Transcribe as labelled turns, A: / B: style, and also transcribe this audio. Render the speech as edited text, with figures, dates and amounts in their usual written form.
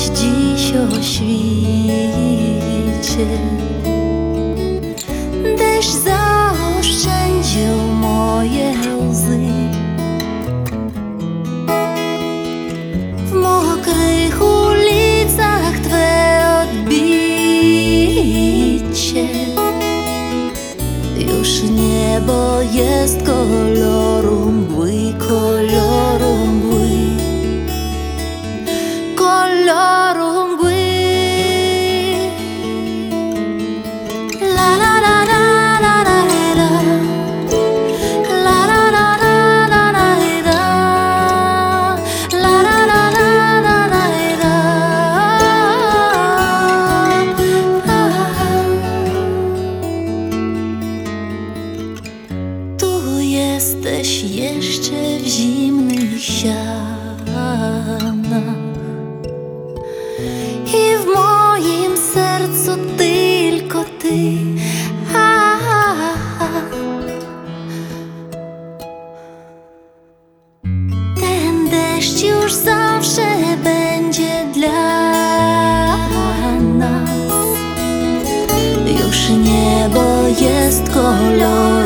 A: dziś o świcie. Deszcz zaoszczędził moje łzy. W mokrych ulicach Twe odbicie. Już niebo jest koloru mgły, koloru mgły, koloru mgły. La la la la la la la, la la la la la la la, la la la la la la la. Tu jesteś jeszcze w zimnych ścianach i w moim sercu tylko Ty. Ten deszcz już zawsze będzie dla nas. Już niebo jest kolor